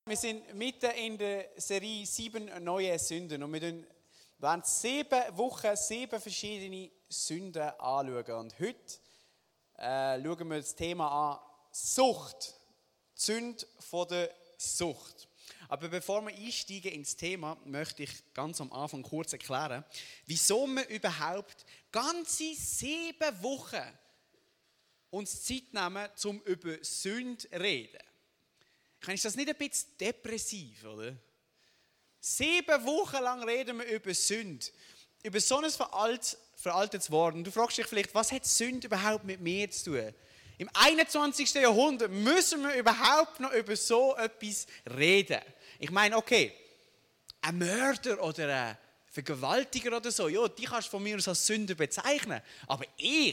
Wir sind mitten in der Serie 7 neue Sünden und wir werden 7 Wochen 7 verschiedene Sünden anschauen. Und heute schauen wir das Thema an, Sucht, die Sünde von der Sucht. Aber bevor wir einsteigen ins Thema, möchte ich ganz am Anfang kurz erklären, wieso wir überhaupt ganze 7 Wochen uns Zeit nehmen, um über Sünde zu reden. Ist das nicht ein bisschen depressiv, oder? 7 Wochen lang reden wir über Sünde, über so ein veraltetes Wort. Und du fragst dich vielleicht, was hat Sünde überhaupt mit mir zu tun? Im 21. Jahrhundert müssen wir überhaupt noch über so etwas reden. Ich meine, okay, ein Mörder oder ein Vergewaltiger oder so, ja, die kannst du von mir aus als Sünder bezeichnen. Aber ich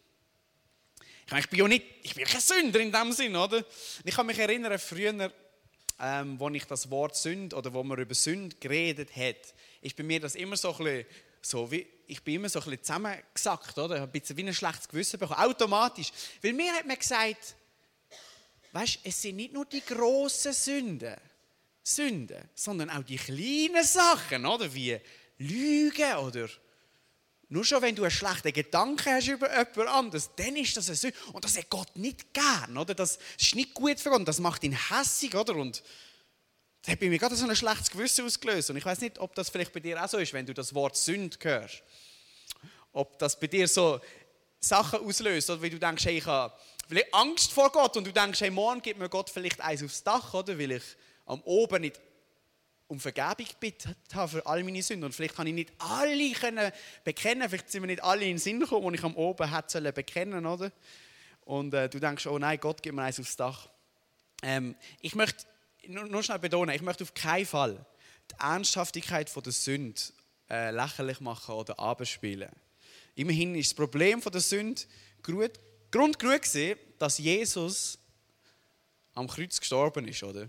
bin kein Sünder in dem Sinn, oder? Ich kann mich erinnern, früher, wo ich das Wort Sünde oder wo man über Sünde geredet hat, ist bei mir das immer so ein bisschen, ich bin immer so ein bisschen zusammengesackt, oder? Ich habe ein bisschen wie ein schlechtes Gewissen bekommen, automatisch. Weil mir hat man gesagt, weißt, es sind nicht nur die grossen Sünden, sondern auch die kleinen Sachen, oder? Wie Lügen oder nur schon, wenn du einen schlechten Gedanken hast über jemand anderes, dann ist das eine Sünde. Und das hat Gott nicht gern, oder? Das ist nicht gut für Gott und das macht ihn hässig, oder? Und das hat bei mir gerade so ein schlechtes Gewissen ausgelöst. Und ich weiß nicht, ob das vielleicht bei dir auch so ist, wenn du das Wort Sünde hörst. Ob das bei dir so Sachen auslöst, oder wie du denkst, hey, ich habe vielleicht Angst vor Gott und du denkst, hey, morgen gibt mir Gott vielleicht eins aufs Dach, oder? Weil ich am Oben nicht um Vergebung gebeten habe für all meine Sünden. Und vielleicht kann ich nicht alle bekennen, vielleicht sind mir nicht alle in den Sinn gekommen, die ich am Oben hätte bekennen, oder? Und du denkst, oh nein, Gott gibt mir eins aufs Dach. Ich möchte nur schnell betonen, ich möchte auf keinen Fall die Ernsthaftigkeit der Sünde lächerlich machen oder abspielen. Immerhin ist das Problem der Sünde Grund genug gewesen, dass Jesus am Kreuz gestorben ist, oder?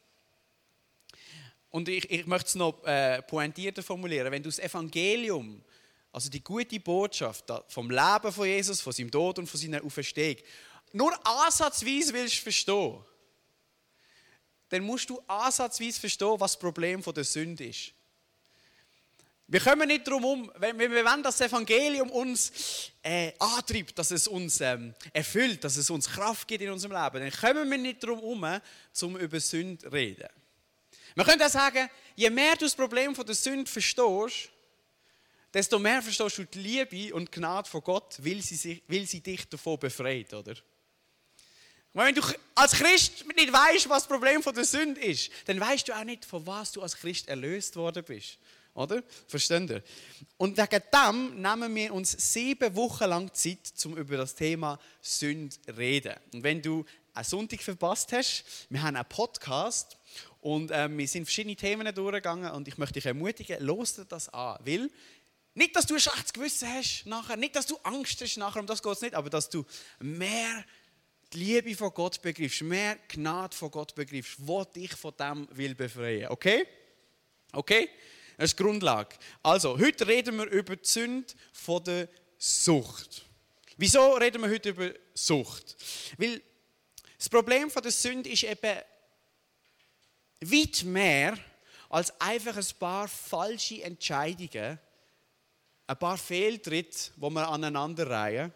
Und ich möchte es noch pointierter formulieren. Wenn du das Evangelium, also die gute Botschaft vom Leben von Jesus, von seinem Tod und von seiner Auferstehung, nur ansatzweise willst verstehen, dann musst du ansatzweise verstehen, was das Problem der Sünde ist. Wir kommen nicht darum um, wenn wir wollen, dass das Evangelium uns antreibt, dass es uns erfüllt, dass es uns Kraft gibt in unserem Leben, dann kommen wir nicht darum um, um über Sünde zu reden. Man könnte auch sagen, je mehr du das Problem der Sünde verstehst, desto mehr verstehst du die Liebe und die Gnade von Gott, weil sie dich davon befreit, oder? Wenn du als Christ nicht weißt, was das Problem der Sünde ist, dann weißt du auch nicht, von was du als Christ erlöst worden bist. Oder? Versteht ihr? Und wegen dem nehmen wir uns 7 Wochen lang Zeit, um über das Thema Sünde zu reden. Und wenn du einen Sonntag verpasst hast, wir haben einen Podcast und wir sind verschiedene Themen durchgegangen und ich möchte dich ermutigen, los dir das an. Weil, nicht, dass du ein schlechtes Gewissen hast nachher, nicht, dass du Angst hast nachher, um das geht es nicht, aber dass du mehr die Liebe von Gott begreifst, mehr Gnade von Gott begreifst, die dich von dem will befreien. Okay? Okay? Das ist die Grundlage. Also, heute reden wir über die Sünde von der Sucht. Wieso reden wir heute über Sucht? Weil das Problem von der Sünde ist eben weit mehr als einfach ein paar falsche Entscheidungen, ein paar Fehltritte, die wir aneinander reihen.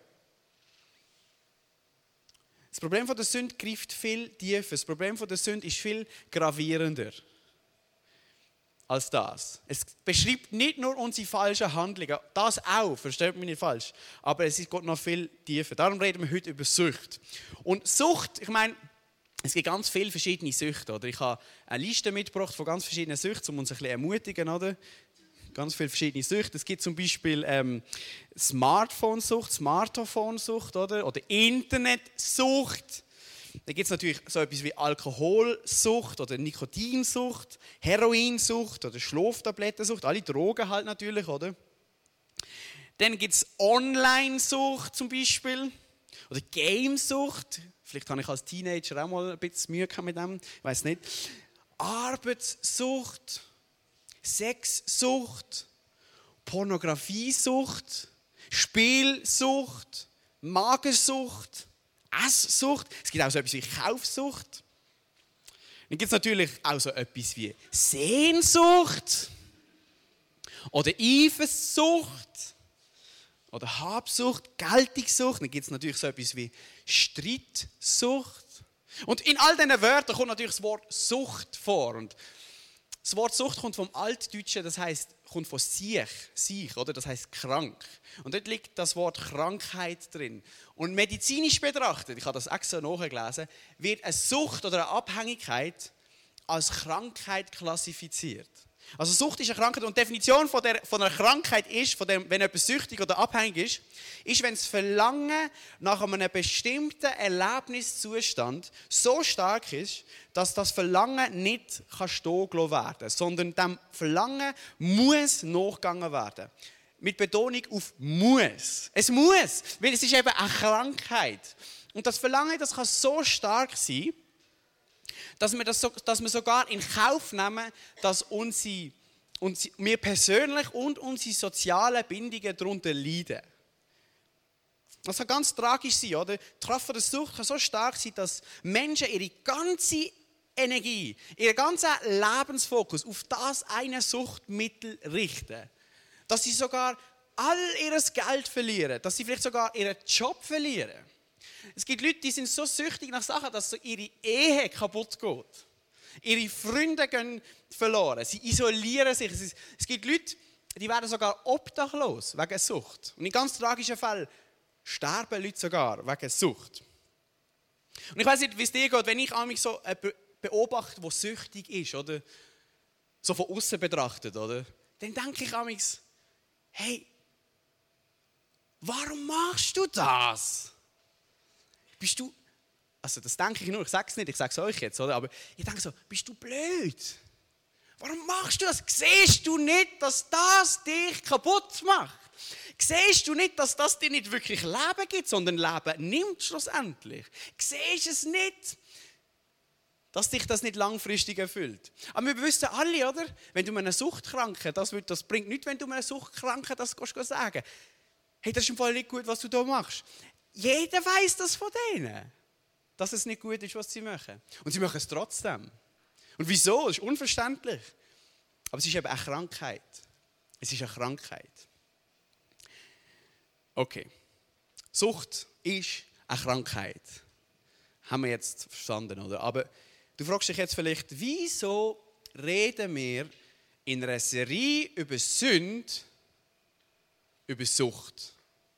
Das Problem von der Sünde greift viel tiefer. Das Problem von der Sünde ist viel gravierender als das. Es beschreibt nicht nur unsere falschen Handlungen, das auch, versteht mich nicht falsch, aber es geht noch viel tiefer. Darum reden wir heute über Sucht. Und Sucht, ich meine, es gibt ganz viele verschiedene Süchte, oder? Ich habe eine Liste mitgebracht von ganz verschiedenen Süchten, um uns ein bisschen zu ermutigen, oder? Ganz viele verschiedene Süchte. Es gibt zum Beispiel Smartphone-Sucht, oder Internetsucht. Da gibt es natürlich so etwas wie Alkoholsucht oder Nikotinsucht, Heroinsucht oder Schlaftablettensucht, alle Drogen halt natürlich, oder? Dann gibt es Online-Sucht zum Beispiel oder Gamesucht. Vielleicht habe ich als Teenager auch mal ein bisschen Mühe mit dem, ich weiß nicht. Arbeitssucht, Sexsucht, Pornografiesucht, Spielsucht, Magersucht, Esssucht. Es gibt auch so etwas wie Kaufsucht. Dann gibt es natürlich auch so etwas wie Sehnsucht oder Eifersucht oder Habsucht, Geltungssucht. Dann gibt es natürlich so etwas wie Streitsucht. Und in all diesen Wörtern kommt natürlich das Wort Sucht vor. Und das Wort Sucht kommt vom Altdeutschen, das heisst, kommt von sich, oder? Das heisst krank. Und dort liegt das Wort Krankheit drin. Und medizinisch betrachtet, ich habe das extra nachgelesen, wird eine Sucht oder eine Abhängigkeit als Krankheit klassifiziert. Also Sucht ist eine Krankheit und die Definition von einer Krankheit ist, wenn jemand süchtig oder abhängig ist, wenn das Verlangen nach einem bestimmten Erlebniszustand so stark ist, dass das Verlangen nicht stehen gelassen werden kann, sondern dem Verlangen muss nachgegangen werden. Mit Betonung auf muss. Es muss, weil es ist eben eine Krankheit. Und das Verlangen, das kann so stark sein, dass wir sogar in Kauf nehmen, dass wir persönlich und unsere sozialen Bindungen darunter leiden. Das kann ganz tragisch sein, oder? Die Kraft der Sucht kann so stark sein, dass Menschen ihre ganze Energie, ihren ganzen Lebensfokus auf das eine Suchtmittel richten. Dass sie sogar all ihr Geld verlieren, dass sie vielleicht sogar ihren Job verlieren. Es gibt Leute, die sind so süchtig nach Sachen, dass so ihre Ehe kaputt geht. Ihre Freunde gehen verloren. Sie isolieren sich. Es gibt Leute, die werden sogar obdachlos wegen Sucht. Und in ganz tragischen Fällen sterben Leute sogar wegen Sucht. Und ich weiß nicht, wie es dir geht, wenn ich mich so beobachte, der süchtig ist, oder so von außen betrachtet, oder, dann denke ich manchmal, hey, warum machst du das? Bist du, also das denke ich nur, ich sage es nicht, ich sage es euch jetzt, oder? Aber ich denke so, bist du blöd? Warum machst du das? Siehst du nicht, dass das dich kaputt macht? Siehst du nicht, dass das dir nicht wirklich Leben gibt, sondern Leben nimmt schlussendlich? Siehst du es nicht, dass dich das nicht langfristig erfüllt? Aber wir wissen alle, oder? Wenn du einer Suchtkranken, das bringt nichts, wenn du einer Suchtkranken das sagen. Hey, das ist im Fall nicht gut, was du da machst. Jeder weiß das von denen, dass es nicht gut ist, was sie machen. Und sie machen es trotzdem. Und wieso? Das ist unverständlich. Aber es ist eben eine Krankheit. Es ist eine Krankheit. Okay. Sucht ist eine Krankheit. Haben wir jetzt verstanden, oder? Aber du fragst dich jetzt vielleicht, wieso reden wir in einer Serie über Sünde, über Sucht?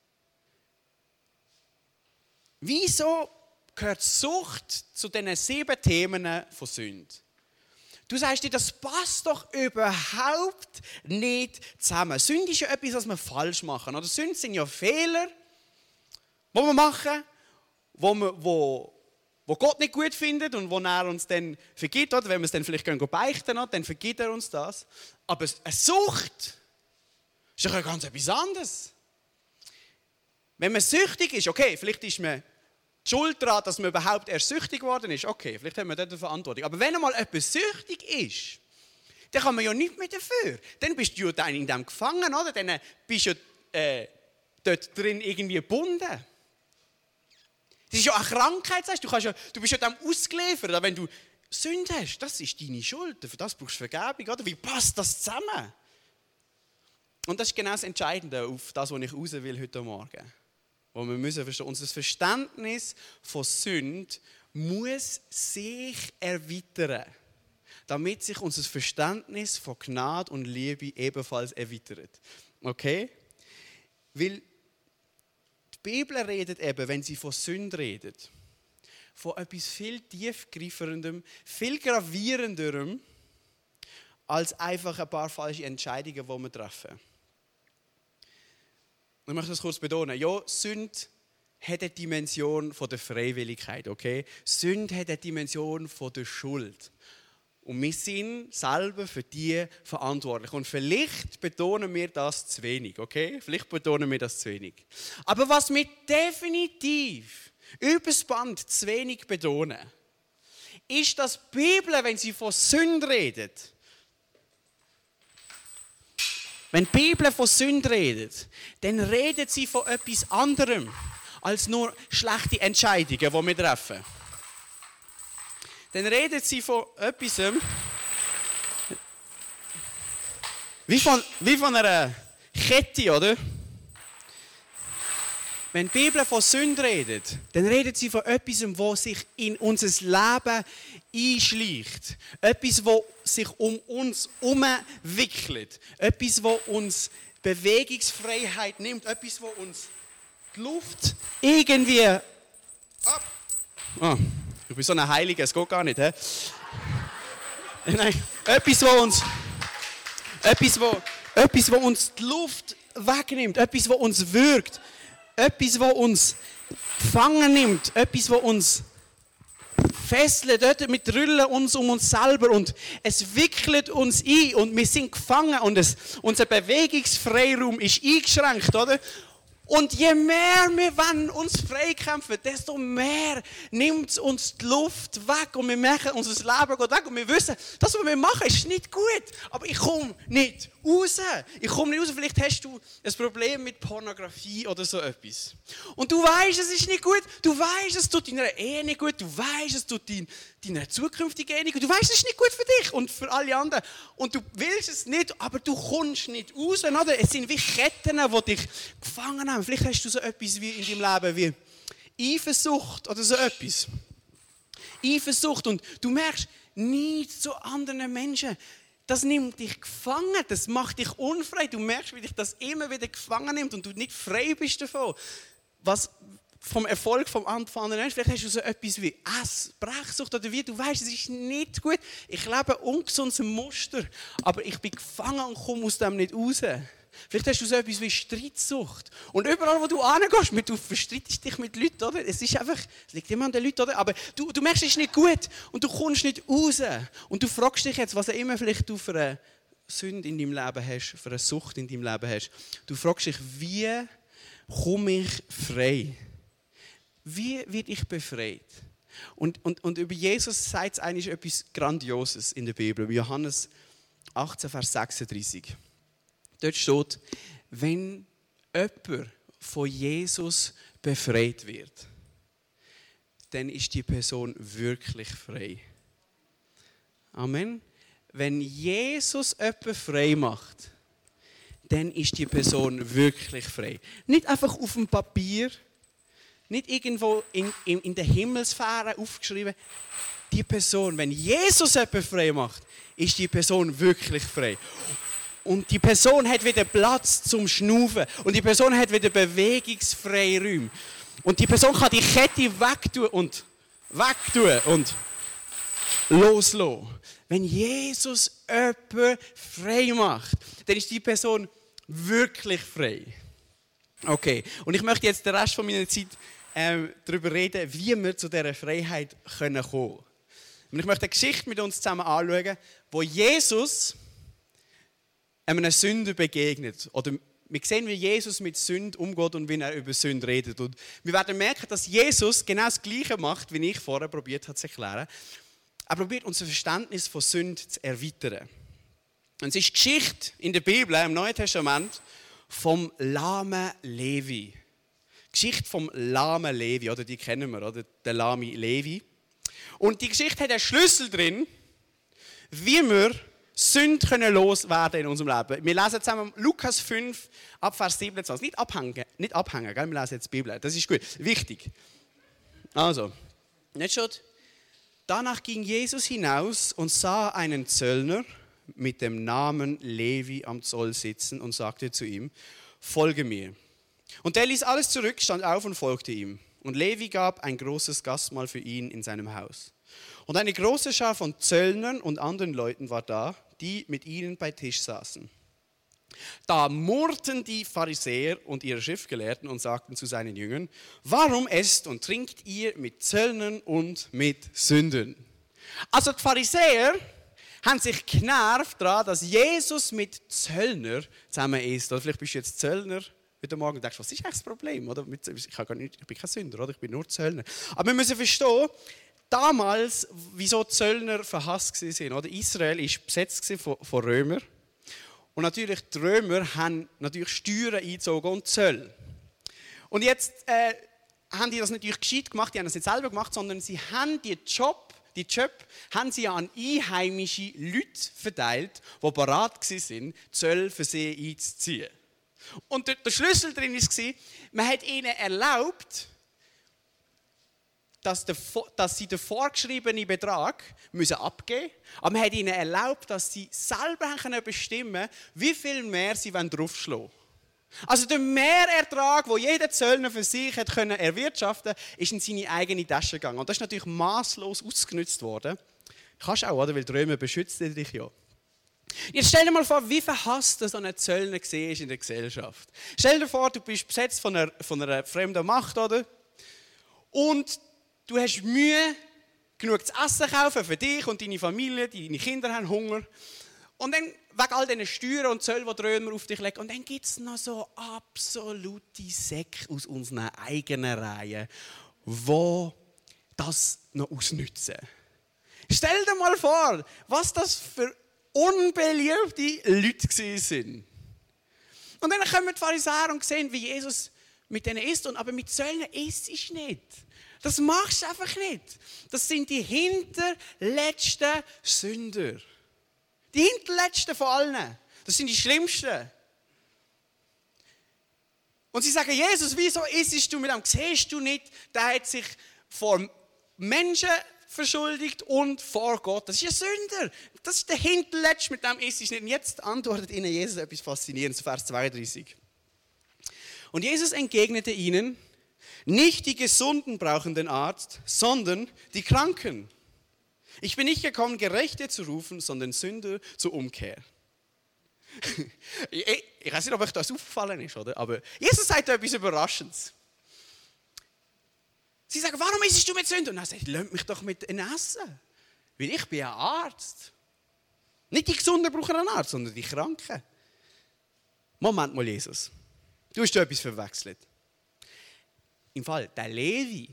Wieso gehört Sucht zu diesen 7 Themen von Sünde? Du sagst dir, das passt doch überhaupt nicht zusammen. Sünde ist ja etwas, was wir falsch machen. Oder Sünde sind ja Fehler, die wir machen, wo Gott nicht gut findet und wo er uns dann vergibt. Oder wenn wir es dann vielleicht beichten, dann vergibt er uns das. Aber eine Sucht ist doch ganz etwas anderes. Wenn man süchtig ist, okay, vielleicht ist man die Schuld daran, dass man überhaupt erst süchtig geworden ist. Okay, vielleicht haben wir dort eine Verantwortung. Aber wenn einmal jemand süchtig ist, dann kann man ja nichts mehr dafür. Dann bist du ja dann in dem gefangen, oder? Dann bist du ja dort drin irgendwie gebunden. Das ist ja eine Krankheit, sagst du. Du bist ja dem ausgeliefert. Aber wenn du Sünde hast, das ist deine Schuld. Für das brauchst du Vergebung, oder? Wie passt das zusammen? Und das ist genau das Entscheidende, auf das, was ich raus will heute Morgen. Wo wir müssen verstehen, unser Verständnis von Sünde muss sich erweitern, damit sich unser Verständnis von Gnade und Liebe ebenfalls erweitert. Okay? Weil die Bibel redet eben, wenn sie von Sünde redet, von etwas viel tiefgreifendem, viel gravierenderem, als einfach ein paar falsche Entscheidungen, die wir treffen. Ich möchte das kurz betonen. Ja, Sünde hat eine Dimension von der Freiwilligkeit, okay? Sünde hat eine Dimension von der Schuld. Und wir sind selber für die verantwortlich. Und vielleicht betonen wir das zu wenig, okay? Vielleicht betonen wir das zu wenig. Aber was wir definitiv übers Band zu wenig betonen, ist, dass die Bibel, wenn sie von Sünde redet, wenn die Bibel von Sünde redet, dann redet sie von etwas anderem als nur schlechte Entscheidungen, die wir treffen. dann redet sie von etwas wie von einer Kette, oder? Wenn die Bibel von Sünde redet, dann redet sie von etwas, was sich in unser Leben einschleicht. Etwas, was sich um uns herumwickelt. Etwas, was uns Bewegungsfreiheit nimmt. Etwas, was uns die Luft irgendwie ab. Oh, ich bin so ein Heiliger, es geht gar nicht. He? Nein, etwas, was uns die Luft wegnimmt. Etwas, was uns wirkt. Etwas, was uns gefangen nimmt. Etwas, was uns fesselt. Wir drüllen uns um uns selber und es wickelt uns ein und wir sind gefangen und unser Bewegungsfreiraum ist eingeschränkt, oder? Und je mehr wir uns freikämpfen, desto mehr nimmt es uns die Luft weg und wir merken, unser Leben geht weg und wir wissen, das, was wir machen, ist nicht gut, aber ich komme nicht raus. Vielleicht hast du ein Problem mit Pornografie oder so etwas. Und du weißt, es ist nicht gut, du weißt, es tut deiner Ehe nicht gut, du weißt, es tut deiner zukünftigen Ehe nicht gut, du weißt, es ist nicht gut für dich und für alle anderen. Und du willst es nicht, aber du kommst nicht raus. Oder? Es sind wie Ketten, die dich gefangen haben. Vielleicht hast du so etwas wie in deinem Leben wie Eifersucht oder so etwas. Eifersucht und du merkst, nicht zu anderen Menschen. Das nimmt dich gefangen, das macht dich unfrei. Du merkst, wie dich das immer wieder gefangen nimmt und du nicht frei bist davon. Was vom Erfolg von anderen Menschen, vielleicht hast du so etwas wie Brechsucht oder wie, du weißt, es ist nicht gut. Ich lebe ein ungesundes Muster, aber ich bin gefangen und komme aus dem nicht raus. Vielleicht hast du so etwas wie Streitsucht. Und überall, wo du hingehst, du verstreitest dich mit Leuten, oder? Es liegt immer an den Leuten, oder? Aber du merkst, es ist nicht gut und du kommst nicht raus. Und du fragst dich jetzt, was auch immer vielleicht du für eine Sünde in deinem Leben hast, für eine Sucht in deinem Leben hast. Du fragst dich, wie komme ich frei? Wie werde ich befreit? Und über Jesus sagt es eigentlich etwas Grandioses in der Bibel. Johannes 18, Vers 36. Dort steht, wenn jemand von Jesus befreit wird, dann ist die Person wirklich frei. Amen. Wenn Jesus jemanden frei macht, dann ist die Person wirklich frei. Nicht einfach auf dem Papier, nicht irgendwo in der Himmelssphäre aufgeschrieben. Die Person, wenn Jesus jemanden frei macht, ist die Person wirklich frei. Und die Person hat wieder Platz zum Schnaufen. Und die Person hat wieder Bewegungsfreiraum. Und die Person kann die Kette wegtun und loslassen. Wenn Jesus jemanden frei macht, dann ist die Person wirklich frei. Okay, und ich möchte jetzt den Rest von meiner Zeit darüber reden, wie wir zu dieser Freiheit kommen können. Und ich möchte eine Geschichte mit uns zusammen anschauen, wo Jesus einem Sünder begegnet. Oder wir sehen, wie Jesus mit Sünde umgeht und wie er über Sünde redet. Und wir werden merken, dass Jesus genau das Gleiche macht, wie ich vorher probiert habe zu erklären. Er probiert unser Verständnis von Sünde zu erweitern. Und es ist die Geschichte in der Bibel, im Neuen Testament, vom lahmen Levi. Die Geschichte vom lahmen Levi, oder die kennen wir, oder? Der lahme Levi. Und die Geschichte hat einen Schlüssel drin, wie wir Sünde loswerden können in unserem Leben. Wir lesen zusammen Lukas 5, ab Vers 27. Nicht abhängen, gell? Wir lesen jetzt die Bibel. Das ist gut, wichtig. Also, jetzt steht, danach ging Jesus hinaus und sah einen Zöllner mit dem Namen Levi am Zoll sitzen und sagte zu ihm, folge mir. Und der ließ alles zurück, stand auf und folgte ihm. Und Levi gab ein großes Gastmahl für ihn in seinem Haus. Und eine große Schar von Zöllnern und anderen Leuten war da, die mit ihnen bei Tisch saßen. Da murrten die Pharisäer und ihre Schriftgelehrten und sagten zu seinen Jüngern, warum esst und trinkt ihr mit Zöllnern und mit Sündern? Also die Pharisäer haben sich genervt daran, dass Jesus mit Zöllner zusammen isst. Oder vielleicht bist du jetzt Zöllner heute Morgen und denkst, was ist eigentlich das Problem? Oder? Ich bin kein Sünder, oder? Ich bin nur Zöllner. Aber wir müssen verstehen, damals, wieso Zöllner verhasst waren. Oder? Israel war besetzt von Römern. Und natürlich, die Römer haben natürlich Steuern eingezogen und Zölle. Und jetzt haben die das natürlich gescheit gemacht, die haben das nicht selber gemacht, sondern sie haben den Job die Job, haben sie an einheimische Leute verteilt, die bereit waren, Zölle für sie einzuziehen. Und der Schlüssel drin war, man hat ihnen erlaubt, dass sie den vorgeschriebenen Betrag abgeben müssen. Aber man hat ihnen erlaubt, dass sie selber bestimmen können, wie viel mehr sie draufschlagen wollen. Also der Mehrertrag, den jeder Zöllner für sich erwirtschaften konnte, ist in seine eigene Tasche gegangen. Und das ist natürlich masslos ausgenutzt worden. Kannst auch, oder? Weil die Römer beschützen dich ja. Jetzt stell dir mal vor, wie verhasst so ein Zöllner gesehen ist in der Gesellschaft. Stell dir vor, du bist besetzt von einer fremden Macht, oder? Und du hast Mühe, genug zu essen kaufen für dich und deine Familie, deine Kinder haben Hunger. Und dann, wegen all diesen Steuern und Zöllen, die die Römer auf dich legen, und dann gibt es noch so absolute Säcke aus unseren eigenen Reihen, die das noch ausnutzen. Stell dir mal vor, was das für unbeliebte Leute sind. Und dann kommen die Pharisäer und sehen, wie Jesus mit denen isst. Aber mit Zöllnern isst es nicht. Das machst du einfach nicht. Das sind die hinterletzten Sünder. Die hinterletzten von allen. Das sind die schlimmsten. Und sie sagen, Jesus, wieso isst du mit ihm? Siehst du nicht, der hat sich vor Menschen verschuldigt und vor Gott. Das ist ein Sünder. Das ist der hinterletzte, mit dem isst du nicht. Und jetzt antwortet ihnen Jesus etwas Faszinierendes, Vers 32. Und Jesus entgegnete ihnen, nicht die Gesunden brauchen den Arzt, sondern die Kranken. Ich bin nicht gekommen, Gerechte zu rufen, sondern Sünder zur Umkehr. Ich weiß nicht, ob euch das aufgefallen ist, oder? Aber Jesus sagt da etwas Überraschendes. Sie sagen, warum isst du mit Sündern? Und er sagt, lasst mich doch mit ihnen essen. Weil ich bin ein Arzt. Nicht die Gesunden brauchen einen Arzt, sondern die Kranken. Moment mal, Jesus. Du hast da etwas verwechselt. Im Fall, der Levi,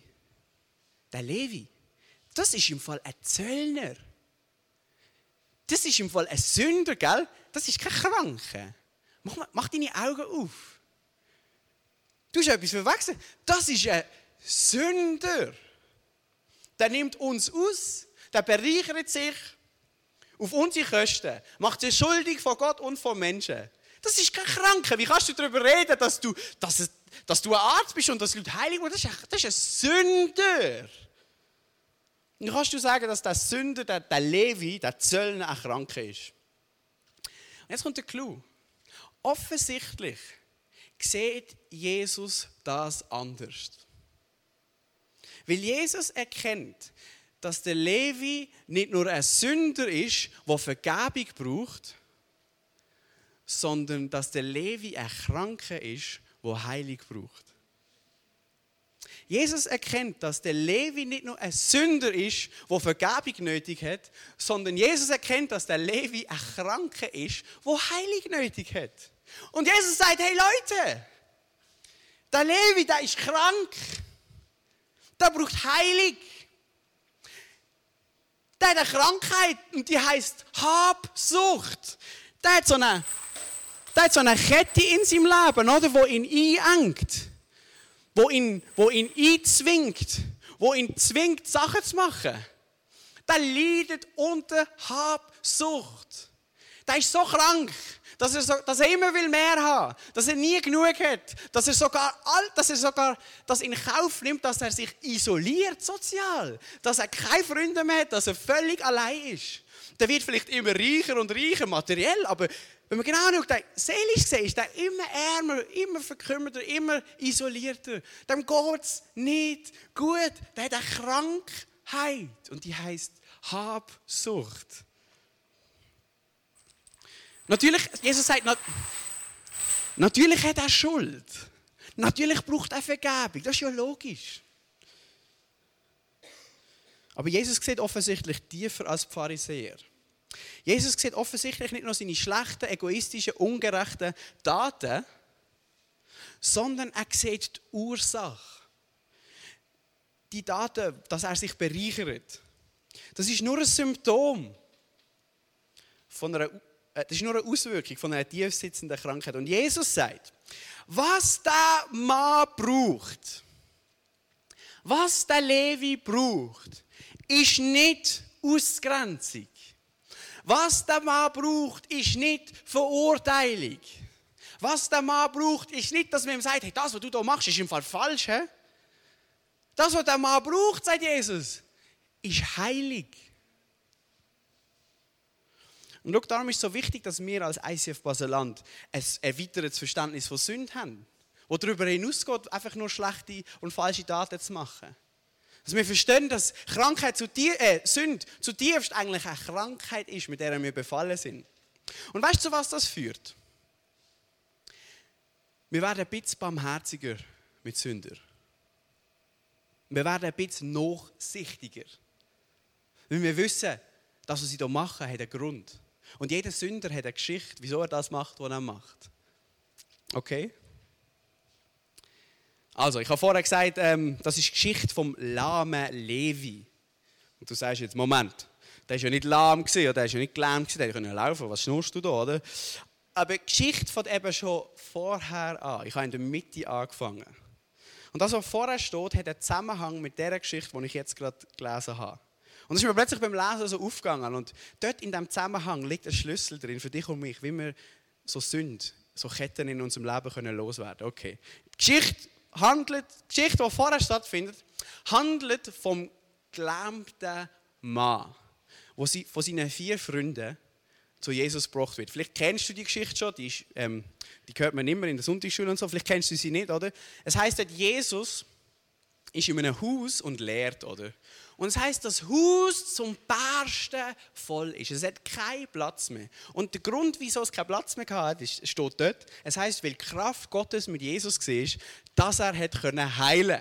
das ist im Fall ein Zöllner. Das ist im Fall ein Sünder, gell? Das ist kein Kranker. Mach deine Augen auf. Du hast etwas verwechselt. Das ist ein Sünder. Der nimmt uns aus, der bereichert sich auf unsere Kosten, macht sich schuldig vor Gott und vor Menschen. Das ist kein Kranker. Wie kannst du darüber reden, dass du ein Arzt bist und dass Leute heilig werden? Das ist ein Sünder. Und kannst du sagen, dass der Sünder, der Levi, der Zöllner, ein Kranker ist? Und jetzt kommt der Clou. Offensichtlich sieht Jesus das anders. Weil Jesus erkennt, dass der Levi nicht nur ein Sünder ist, der Vergebung braucht, sondern dass der Levi ein Kranker ist, der Heilung braucht. Jesus erkennt, dass der Levi nicht nur ein Sünder ist, der Vergebung nötig hat, sondern Jesus erkennt, dass der Levi ein Kranker ist, der Heilung nötig hat. Und Jesus sagt, hey Leute, der Levi, der ist krank, der braucht Heilung. Der hat eine Krankheit und die heisst Habsucht. Der hat so eine Kette in seinem Leben, oder, wo ihn einengt. Wo ihn einzwingt, wo ihn zwingt, Sachen zu machen. Der leidet unter Habsucht. Der ist so krank, dass er immer mehr haben will, dass er nie genug hat, dass er sogar das in Kauf nimmt, dass er sich isoliert sozial, dass er keine Freunde mehr hat, dass er völlig allein ist. Der wird vielleicht immer reicher und reicher, materiell, aber wenn man genau schaut, seelisch gesehen ist der immer ärmer, immer verkümmerter, immer isolierter. Dem geht es nicht gut. Der hat eine Krankheit und die heisst Habsucht. Natürlich, Jesus sagt, natürlich hat er Schuld. Natürlich braucht er Vergebung. Das ist ja logisch. Aber Jesus sieht offensichtlich tiefer als die Pharisäer. Jesus sieht offensichtlich nicht nur seine schlechten, egoistischen, ungerechten Taten, sondern er sieht die Ursache. Die Taten, dass er sich bereichert. Das ist nur ein Symptom das ist nur eine Auswirkung von einer tiefsitzenden Krankheit. Und Jesus sagt, was der Mann braucht, was der Levi braucht, ist nicht Ausgrenzung. Was der Mann braucht, ist nicht Verurteilung. Was der Mann braucht, ist nicht, dass man ihm sagt, hey, das, was du da machst, ist im Fall falsch. He? Das, was der Mann braucht, sagt Jesus, ist heilig. Und schau, darum ist es so wichtig, dass wir als ICF Basel-Land ein erweitertes Verständnis von Sünde haben, das darüber hinausgeht, einfach nur schlechte und falsche Taten zu machen. Dass wir verstehen, dass Sünde zutiefst eigentlich eine Krankheit ist, mit der wir befallen sind. Und weißt du, zu was das führt? Wir werden ein bisschen barmherziger mit Sündern. Wir werden ein bisschen nachsichtiger. Weil wir wissen, dass was sie hier machen, hat einen Grund. Und jeder Sünder hat eine Geschichte, wieso er das macht, was er macht. Okay? Also, ich habe vorher gesagt, das ist die Geschichte vom lahmen Levi. Und du sagst jetzt, Moment, der war ja nicht lahm, oder der war ja nicht gelähmt, der konnte ja laufen, was schnurst du da, oder? Aber die Geschichte fängt eben schon vorher an. Ich habe in der Mitte angefangen. Und das, was vorher steht, hat einen Zusammenhang mit der Geschichte, die ich jetzt gerade gelesen habe. Und das ist mir plötzlich beim Lesen so aufgegangen. Und dort in diesem Zusammenhang liegt ein Schlüssel drin für dich und mich, wie wir so Sünde, so Ketten in unserem Leben können loswerden können. Okay. Die Geschichte, die vorher stattfindet, handelt vom gelähmten Mann, der von seinen 4 Freunden zu Jesus gebracht wird. Vielleicht kennst du die Geschichte schon, die hört man immer in der Sonntagsschule und so, vielleicht kennst du sie nicht, oder? Es heisst, dass Jesus ist in einem Haus und lehrt, oder? Und es heisst, das Haus zum Bersten voll ist. Es hat keinen Platz mehr. Und der Grund, wieso es keinen Platz mehr hatte, steht dort. Es heisst, weil die Kraft Gottes mit Jesus war, dass er heilen konnte.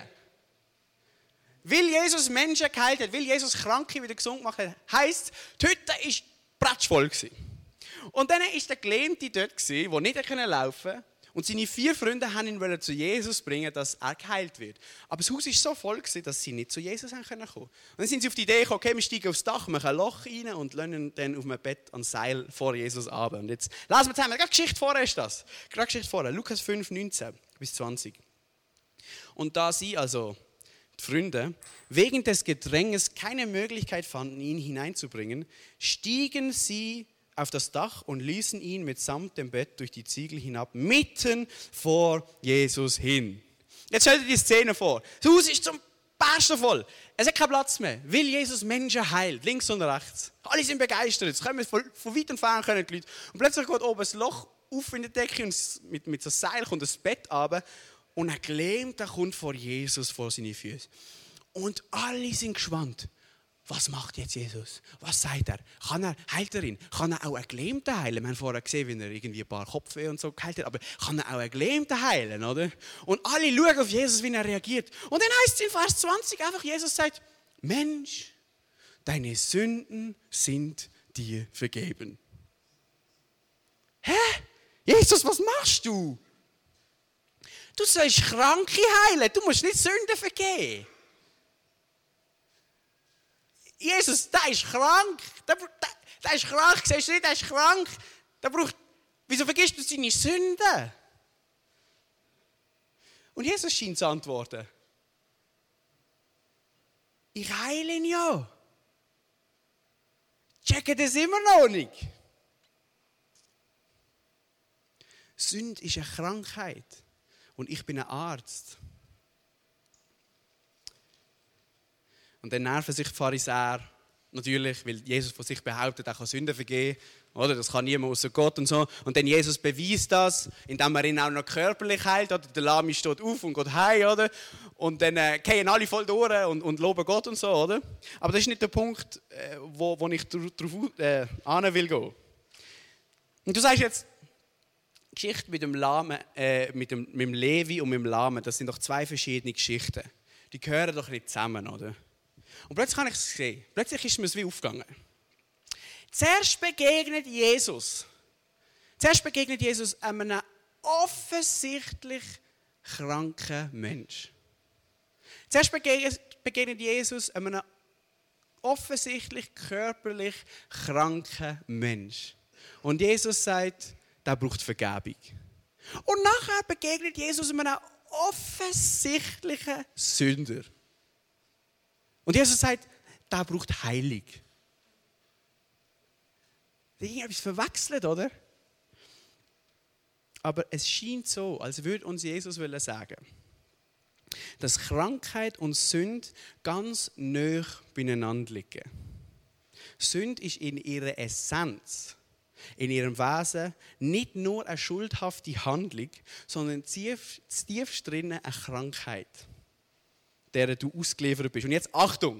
Weil Jesus Menschen geheilt hat, weil Jesus Kranke wieder gesund gemacht hat, heisst, die Hütte war pratschvoll. Und dann war der Gelähmte dort, der nicht laufen konnte. Und seine 4 Freunde wollten ihn zu Jesus bringen, dass er geheilt wird. Aber das Haus war so voll, dass sie nicht zu Jesus kommen konnten. Und dann sind sie auf die Idee gekommen, okay, wir steigen aufs Dach, machen ein Loch rein und lassen ihn dann auf einem Bett an Seil vor Jesus runter. Und jetzt lesen wir zusammen, gerade Geschichte vorher ist das. Gerade Geschichte vorher, Lukas 5, 19 bis 20. Und da sie, also die Freunde, wegen des Gedränges keine Möglichkeit fanden, ihn hineinzubringen, stiegen sie auf das Dach und ließen ihn mitsamt dem Bett durch die Ziegel hinab, mitten vor Jesus hin. Jetzt stell dir die Szene vor. Das Haus ist zum Bersten voll. Es hat keinen Platz mehr, weil Jesus Menschen heilt, links und rechts. Alle sind begeistert. Jetzt können wir von weit und fern können die Leute. Und plötzlich geht oben ein Loch auf in der Decke und mit so einem Seil kommt das Bett runter. Und ein Gelähmter kommt vor Jesus, vor seine Füße. Und alle sind gespannt. Was macht jetzt Jesus? Was sagt er? Heilt er ihn? Kann er auch einen Gelähmten heilen? Wir haben vorher gesehen, wie er irgendwie ein paar Kopfweh und so geheilt hat. Aber kann er auch einen Gelähmten heilen, oder? Und alle schauen auf Jesus, wie er reagiert. Und dann heißt es in Vers 20 einfach, Jesus sagt, Mensch, deine Sünden sind dir vergeben. Hä? Jesus, was machst du? Du sollst Kranke heilen, du musst nicht Sünden vergeben. Jesus, der ist krank. Der ist krank, siehst du nicht, der ist krank. Wieso vergisst du seine Sünden? Und Jesus scheint zu antworten. Ich heile ihn ja. Checke das immer noch nicht. Sünde ist eine Krankheit. Und ich bin ein Arzt. Und dann nerven sich die Pharisäer natürlich, weil Jesus von sich behauptet, er kann Sünden vergeben. Oder? Das kann niemand außer Gott und so. Und dann Jesus beweist das, indem er ihn auch noch körperlich heilt. Oder? Der Lahme steht auf und geht heim. Oder? Und dann gehen alle voll durch und loben Gott und so. Oder? Aber das ist nicht der Punkt, wo ich darauf hin will gehen. Und du sagst jetzt, die Geschichte mit dem Lahmen, mit dem Levi und mit dem Lahmen, das sind doch 2 verschiedene Geschichten. Die gehören doch nicht zusammen, oder? Und plötzlich habe ich es gesehen. Plötzlich ist mir es wie aufgegangen. Zuerst begegnet Jesus einem offensichtlich kranken Mensch. Zuerst begegnet Jesus einem offensichtlich körperlich kranken Mensch. Und Jesus sagt, der braucht Vergebung. Und nachher begegnet Jesus einem offensichtlichen Sünder. Und Jesus sagt, der braucht Heilung. Irgendetwas verwechselt, oder? Aber es scheint so, als würde uns Jesus sagen, dass Krankheit und Sünde ganz nah beieinander liegen. Sünde ist in ihrer Essenz, in ihrem Wesen nicht nur eine schuldhafte Handlung, sondern tiefst drinnen eine Krankheit, der du ausgeliefert bist. Und jetzt Achtung.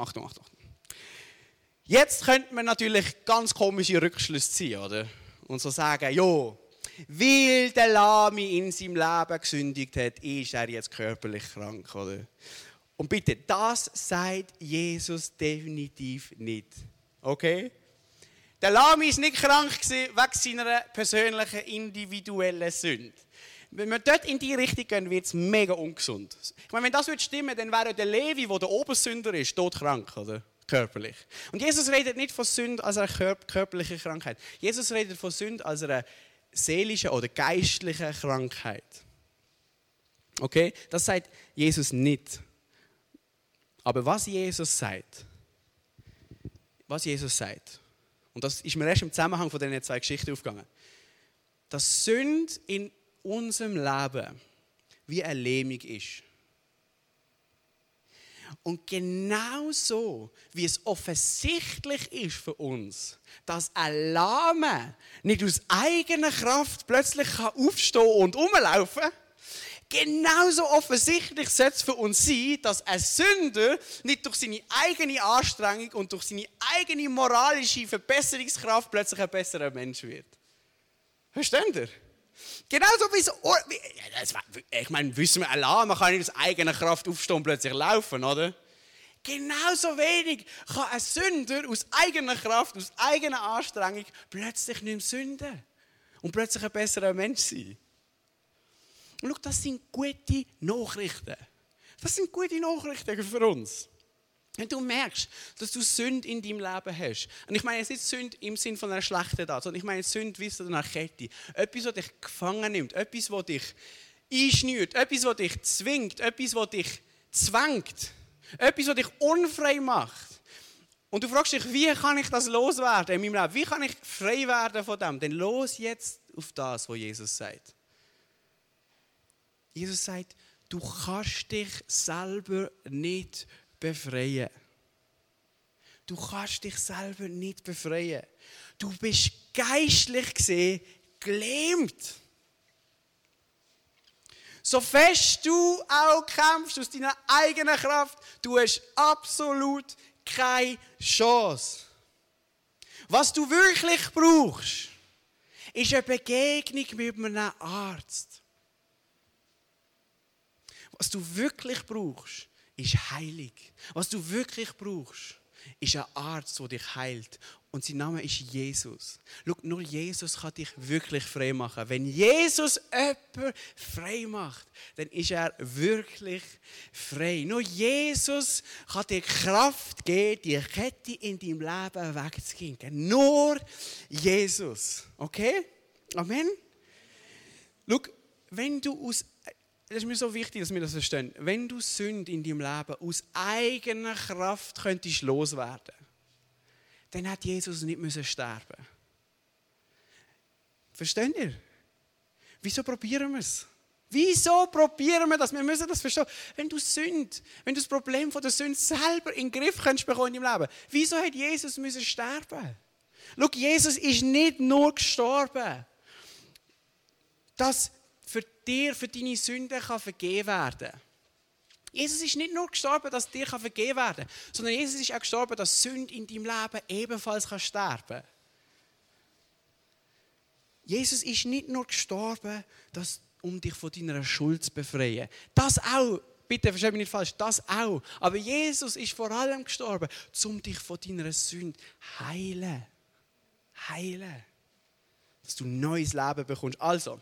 Jetzt könnte man natürlich ganz komische Rückschlüsse ziehen, oder? Und so sagen, jo, weil der Lami in seinem Leben gesündigt hat, ist er jetzt körperlich krank, oder? Und bitte, das sagt Jesus definitiv nicht. Okay? Der Lami ist nicht krank wegen seiner persönlichen, individuellen Sünde. Wenn wir dort in die Richtung gehen, wird es mega ungesund. Ich meine, wenn das stimmen, dann wäre der Levi, der der Obersünder ist, todkrank, oder? Körperlich. Und Jesus redet nicht von Sünde als eine körperliche Krankheit. Jesus redet von Sünde als eine seelische oder geistliche Krankheit. Okay? Das sagt Jesus nicht. Aber was Jesus sagt, und das ist mir erst im Zusammenhang von diesen zwei Geschichten aufgegangen, dass Sünde in unserem Leben wie eine Lähmung ist. Und genauso wie es offensichtlich ist für uns, dass ein Lahmer nicht aus eigener Kraft plötzlich aufstehen und rumlaufen kann, genauso offensichtlich sollte es für uns sein, dass ein Sünder nicht durch seine eigene Anstrengung und durch seine eigene moralische Verbesserungskraft plötzlich ein besserer Mensch wird. Versteht ihr? Genauso ich meine, wissen wir allein, man kann nicht aus eigener Kraft aufstehen und plötzlich laufen, oder? Genauso wenig kann ein Sünder aus eigener Kraft, aus eigener Anstrengung plötzlich nicht mehr sünden und plötzlich ein besserer Mensch sein. Und schau, das sind gute Nachrichten. Das sind gute Nachrichten für uns. Wenn du merkst, dass du Sünde in deinem Leben hast, und ich meine jetzt nicht Sünde im Sinne von einer schlechten Tat, sondern ich meine Sünde wie so eine Kette, etwas, was dich gefangen nimmt, etwas, was dich einschnürt, etwas, was dich zwingt, etwas, was dich zwängt, etwas, was dich unfrei macht. Und du fragst dich, wie kann ich das loswerden in meinem Leben? Wie kann ich frei werden von dem? Dann los jetzt auf das, was Jesus sagt. Jesus sagt, du kannst dich selber nicht befreien. Du kannst dich selber nicht befreien. Du bist geistlich gesehen gelähmt. So fest du auch kämpfst aus deiner eigenen Kraft, du hast absolut keine Chance. Was du wirklich brauchst, ist eine Begegnung mit einem Arzt. Was du wirklich brauchst, ist Heilung. Was du wirklich brauchst, ist ein Arzt, der dich heilt. Und sein Name ist Jesus. Schau, nur Jesus kann dich wirklich frei machen. Wenn Jesus jemanden frei macht, dann ist er wirklich frei. Nur Jesus kann dir Kraft geben, die Kette in deinem Leben wegzukriegen. Nur Jesus. Okay? Amen? Schau, wenn du aus... Das ist mir so wichtig, dass wir das verstehen. Wenn du Sünde in deinem Leben aus eigener Kraft könntest loswerden, dann hat Jesus nicht sterben müssen. Versteht ihr? Wieso probieren wir es? Wieso probieren wir das? Wir müssen das verstehen. Wenn du das Problem von der Sünde selber in den Griff kannst bekommen in deinem Leben, wieso hat Jesus sterben? Schau, Jesus ist nicht nur gestorben, dass dir für deine Sünden vergeben werden kann. Jesus ist nicht nur gestorben, dass dir vergeben werden kann, sondern Jesus ist auch gestorben, dass Sünde in deinem Leben ebenfalls sterben kann. Jesus ist nicht nur gestorben, um dich von deiner Schuld zu befreien. Das auch, bitte versteht mich nicht falsch, das auch. Aber Jesus ist vor allem gestorben, um dich von deiner Sünde zu heilen. Heilen. Dass du ein neues Leben bekommst. Also,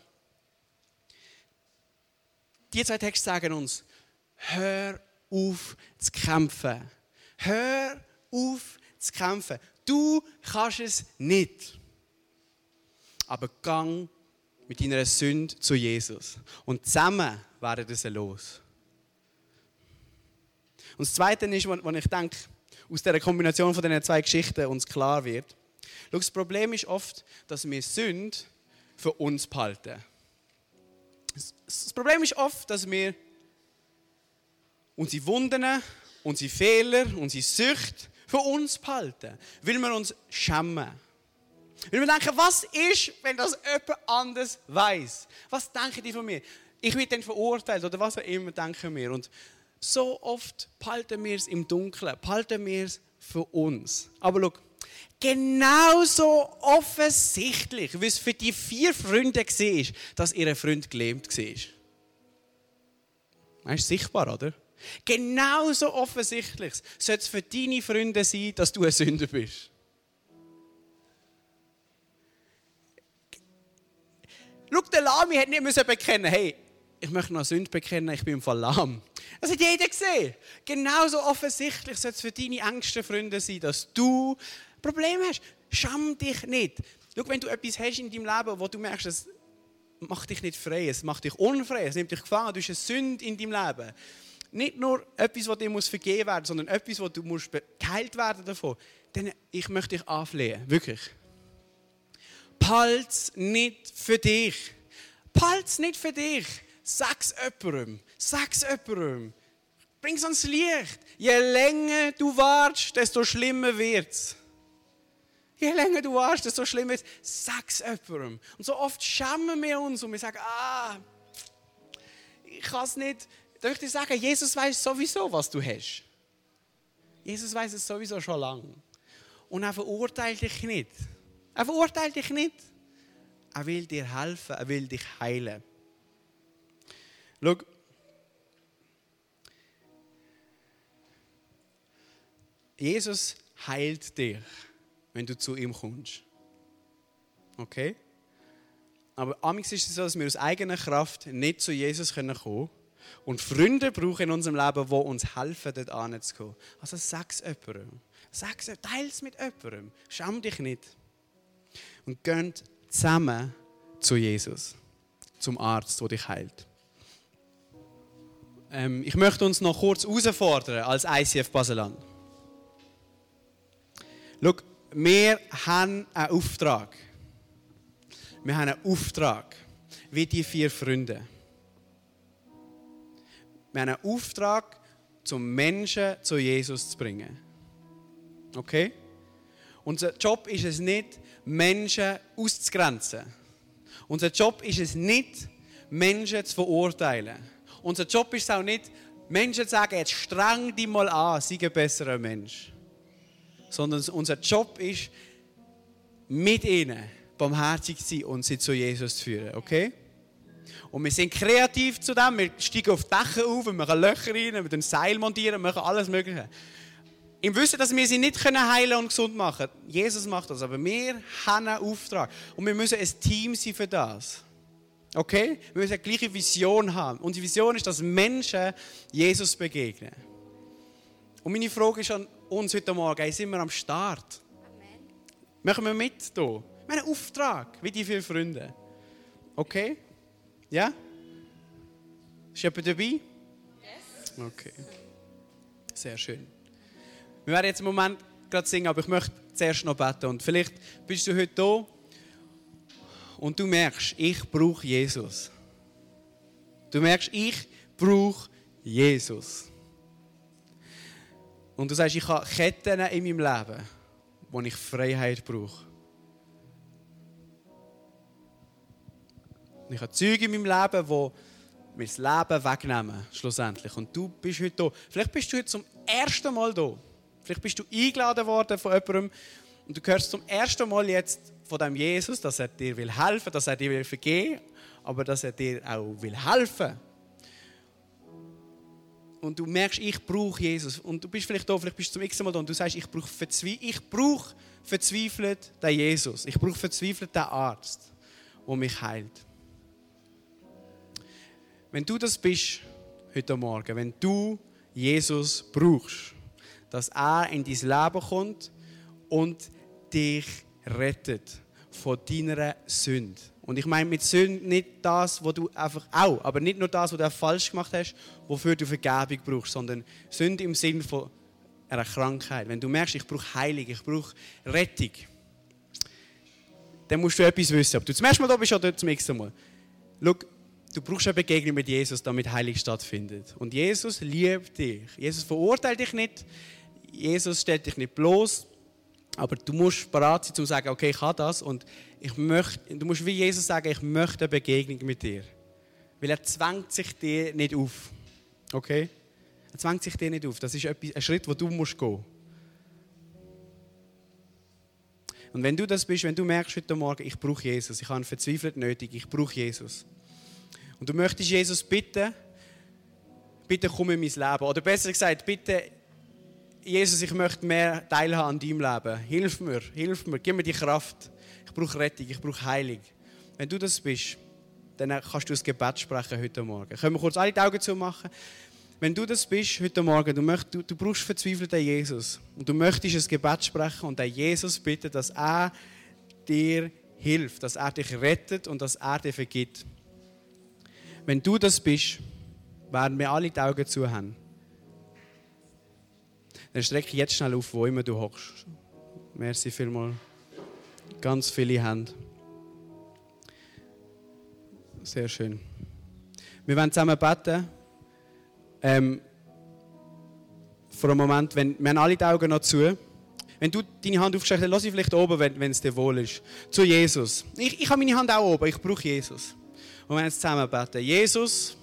die zwei Texte sagen uns, hör auf zu kämpfen. Hör auf zu kämpfen. Du kannst es nicht. Aber gang mit deiner Sünde zu Jesus. Und zusammen werden das los. Und das Zweite ist, was ich denke, aus der Kombination von diesen zwei Geschichten uns klar wird. Schau, das Problem ist oft, dass wir Sünde für uns behalten. Das Problem ist oft, dass wir unsere Wunden, unsere Fehler, unsere Süchte für uns behalten, weil wir uns schämen. Weil wir denken, was ist, wenn das jemand anderes weiss? Was denken die von mir? Ich werde dann verurteilt oder was auch immer denken wir. Und so oft behalten wir es im Dunkeln, behalten wir es für uns. Aber schau, genauso offensichtlich, wie es für die 4 Freunde war, dass ihr Freund gelähmt war. Das ist sichtbar, oder? Genauso offensichtlich sollte es für deine Freunde sein, dass du ein Sünder bist. Schau, der Lami hat nicht bekennen, hey, ich möchte noch Sünde bekennen, ich bin im Fall lahm. Das hat jeder gesehen. Genauso offensichtlich sollte es für deine engsten Freunde sein, dass du Probleme hast. Schäm dich nicht. Schau, wenn du etwas hast in deinem Leben, wo du merkst, es macht dich nicht frei, es macht dich unfrei, es nimmt dich gefangen, du hast eine Sünde in deinem Leben. Nicht nur etwas, das dir vergeben werden muss, sondern etwas, wo du geheilt werden davon. Dann ich möchte dich anflehen, wirklich. Behalt's nicht für dich. Behalt's nicht für dich. Sag's jemandem. Sag's jemandem. Bring's ans Licht. Je länger du wartest, desto schlimmer wird's. Je länger du wartest, desto schlimmer wird's. Sag's jemandem. Und so oft schämen wir uns und wir sagen, ich kann es nicht. Darf ich dir sagen, Jesus weiß sowieso, was du hast. Jesus weiß es sowieso schon lange. Und er verurteilt dich nicht. Er verurteilt dich nicht. Er will dir helfen, er will dich heilen. Schau, Jesus heilt dich, wenn du zu ihm kommst. Okay? Aber amigs ist es so, dass wir aus eigener Kraft nicht zu Jesus kommen können. Und Freunde brauchen in unserem Leben, die uns helfen, dort hinzukommen. Also sag es jemandem. Teile es mit jemandem. Schäm dich nicht. Und geht zusammen zu Jesus, zum Arzt, der dich heilt. Ich möchte uns noch kurz herausfordern als ICF Baseland. Schau, wir haben einen Auftrag. Wir haben einen Auftrag, wie die 4 Freunde. Wir haben einen Auftrag, um Menschen zu Jesus zu bringen. Okay? Unser Job ist es nicht, Menschen auszugrenzen. Unser Job ist es nicht, Menschen zu verurteilen. Unser Job ist es auch nicht, Menschen zu sagen, jetzt streng dich mal an, sei ein besserer Mensch. Sondern unser Job ist, mit ihnen barmherzig zu sein und sie zu Jesus zu führen. Okay? Und wir sind kreativ zu dem. Wir steigen auf die Dächer auf, wir machen Löcher rein, wir montieren Seil, wir machen alles Mögliche. Im Wissen, dass wir sie nicht heilen und gesund machen können. Jesus macht das, aber wir haben einen Auftrag. Und wir müssen ein Team sein für das. Okay? Wir müssen eine gleiche Vision haben. Unsere Vision ist, dass Menschen Jesus begegnen. Und meine Frage ist an uns heute Morgen, sind wir am Start? Amen. Machen wir mit hier? Wir haben einen Auftrag, wie die 4 Freunde. Okay? Ja? Ist jemand dabei? Yes. Okay. Sehr schön. Wir werden jetzt im Moment gerade singen, aber ich möchte zuerst noch beten. Und vielleicht bist du heute hier und du merkst, ich brauche Jesus. Du merkst, ich brauche Jesus. Und du sagst, ich habe Ketten in meinem Leben, wo ich Freiheit brauche. Und ich habe Züge in meinem Leben, die mir das Leben wegnehmen, schlussendlich. Und du bist heute hier. Vielleicht bist du heute zum ersten Mal hier. Vielleicht bist du eingeladen worden von jemandem und du hörst zum ersten Mal jetzt von dem Jesus, dass er dir helfen will, dass er dir vergeben will, aber dass er dir auch helfen will. Und du merkst, ich brauche Jesus. Und du bist vielleicht da, vielleicht bist du zum x Mal da und du sagst, ich brauche verzweifelt den Jesus. Ich brauche verzweifelt den Arzt, der mich heilt. Wenn du das bist, heute Morgen, wenn du Jesus brauchst, dass er in dein Leben kommt und dich rettet von deiner Sünde. Und ich meine mit Sünde nicht das, was du einfach auch, aber nicht nur das, was du falsch gemacht hast, wofür du Vergebung brauchst, sondern Sünde im Sinne von einer Krankheit, wenn du merkst, ich brauche Heilung, ich brauche Rettung, dann musst du etwas wissen. Ob du zum ersten Mal da bist oder zum nächsten Mal. Schau, du brauchst eine Begegnung mit Jesus, damit Heilung stattfindet. Und Jesus liebt dich. Jesus verurteilt dich nicht. Jesus stellt dich nicht bloß. Aber du musst bereit sein, zu sagen, okay, ich habe das. Und du musst wie Jesus sagen, ich möchte eine Begegnung mit dir. Weil er zwängt sich dir nicht auf. Okay? Er zwängt sich dir nicht auf. Das ist ein Schritt, den du gehen musst. Und wenn du das bist, wenn du merkst heute Morgen, ich brauche Jesus, ich habe ihn verzweifelt nötig, ich brauche Jesus. Und du möchtest Jesus bitten, bitte komm in mein Leben. Oder besser gesagt, bitte, Jesus, ich möchte mehr teilhaben an deinem Leben. Hilf mir, gib mir die Kraft. Ich brauche Rettung, ich brauche Heilung. Wenn du das bist, dann kannst du das Gebet sprechen heute Morgen. Können wir kurz alle die Augen zumachen? Wenn du das bist heute Morgen, du brauchst verzweifelt den Jesus. Und du möchtest ein Gebet sprechen und den Jesus bitten, dass er dir hilft, dass er dich rettet und dass er dir vergibt. Wenn du das bist, werden wir alle die Augen zu haben. Dann strecke jetzt schnell auf, wo immer du hockst. Merci vielmals. Ganz viele Hände. Sehr schön. Wir werden zusammen beten. Vor einem Moment, wir haben alle die Augen noch zu. Wenn du deine Hand aufsteckst, dann lass sie vielleicht oben, wenn es dir wohl ist. Zu Jesus. Ich habe meine Hand auch oben, ich brauche Jesus. Und wir werden jetzt zusammen beten. Jesus,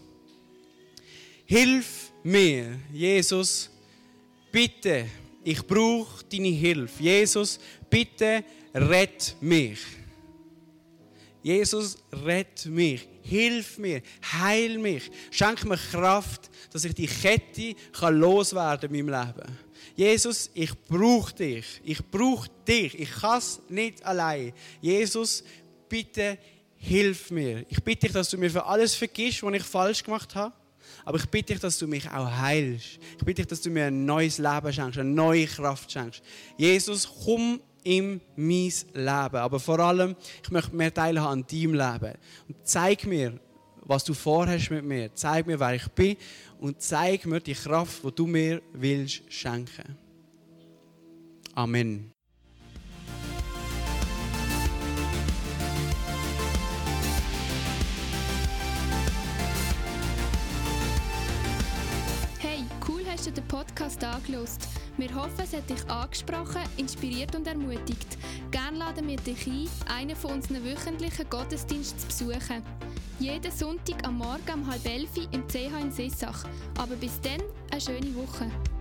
hilf mir. Jesus, bitte, ich brauche deine Hilfe. Jesus, bitte, rett mich. Jesus, rett mich. Hilf mir, heil mich, schenk mir Kraft, dass ich die Kette loswerden kann in meinem Leben. Jesus, ich brauche dich. Ich kann es nicht allein. Jesus, bitte hilf mir. Ich bitte dich, dass du mir für alles vergisst, was ich falsch gemacht habe. Aber ich bitte dich, dass du mich auch heilst. Ich bitte dich, dass du mir ein neues Leben schenkst, eine neue Kraft schenkst. Jesus, komm in mein Leben. Aber vor allem, ich möchte mehr teilhaben an deinem Leben. Und zeig mir, was du vorhast mit mir. Zeig mir, wer ich bin. Und zeig mir die Kraft, die du mir willst schenken. Amen. Hey, cool hast du den Podcast angehört. Wir hoffen, es hat dich angesprochen, inspiriert und ermutigt. Gerne laden wir dich ein, einen von unseren wöchentlichen Gottesdiensten zu besuchen. Jeden Sonntag am Morgen um 10:30 im CH in Sissach. Aber bis dann, eine schöne Woche.